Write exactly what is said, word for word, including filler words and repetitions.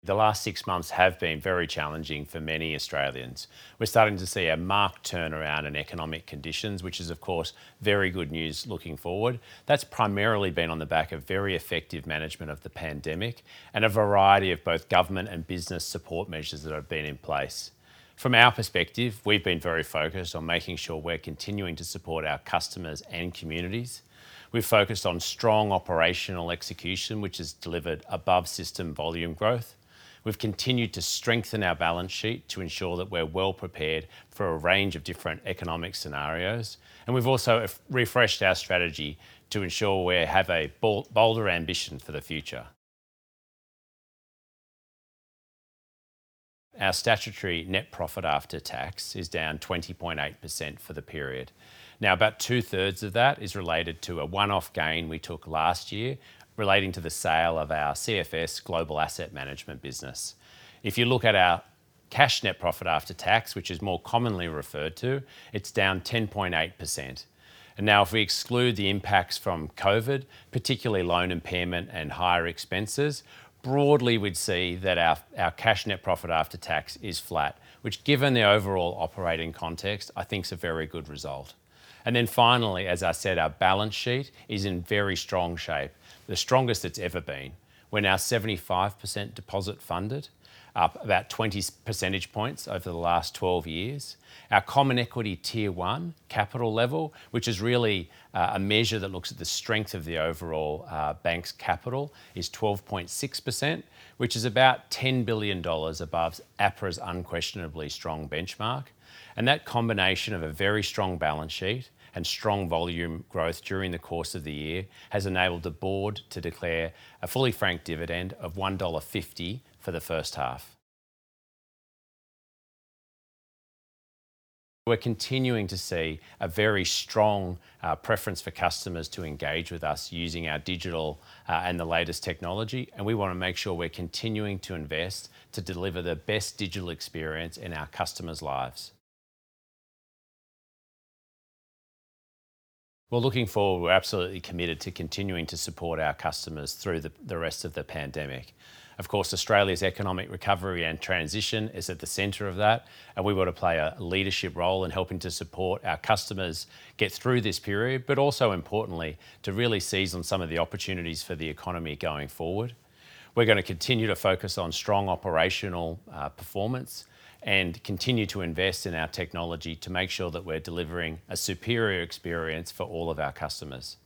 The last six months have been very challenging for many Australians. We're starting to see a marked turnaround in economic conditions, which is, of course, very good news looking forward. That's primarily been on the back of very effective management of the pandemic and a variety of both government and business support measures that have been in place. From our perspective, we've been very focused on making sure we're continuing to support our customers and communities. We've focused on strong operational execution, which has delivered above system volume growth. We've continued to strengthen our balance sheet to ensure that we're well prepared for a range of different economic scenarios. And we've also refreshed our strategy to ensure we have a bolder ambition for the future. Our statutory net profit after tax is down twenty point eight percent for the period. Now, about two thirds of that is related to a one-off gain we took last year relating to the sale of our C F S Global Asset Management business. If you look at our cash net profit after tax, which is more commonly referred to, it's down ten point eight percent. And now if we exclude the impacts from COVID, particularly loan impairment and higher expenses, broadly we'd see that our, our cash net profit after tax is flat, which given the overall operating context, I think is a very good result. And then finally, as I said, our balance sheet is in very strong shape, the strongest it's ever been. We're now seventy-five percent deposit funded, up about twenty percentage points over the last twelve years. Our common equity tier one capital level, which is really uh, a measure that looks at the strength of the overall uh, bank's capital, is twelve point six percent, which is about ten billion dollars above APRA's unquestionably strong benchmark. And that combination of a very strong balance sheet and strong volume growth during the course of the year has enabled the board to declare a fully franked dividend of one dollar fifty for the first half. We're continuing to see a very strong uh, preference for customers to engage with us using our digital uh, and the latest technology, and we want to make sure we're continuing to invest to deliver the best digital experience in our customers' lives. Well, looking forward, we're absolutely committed to continuing to support our customers through the, the rest of the pandemic. Of course, Australia's economic recovery and transition is at the centre of that, and we want to play a leadership role in helping to support our customers get through this period, but also importantly, to really seize on some of the opportunities for the economy going forward. We're going to continue to focus on strong operational uh, performance and continue to invest in our technology to make sure that we're delivering a superior experience for all of our customers.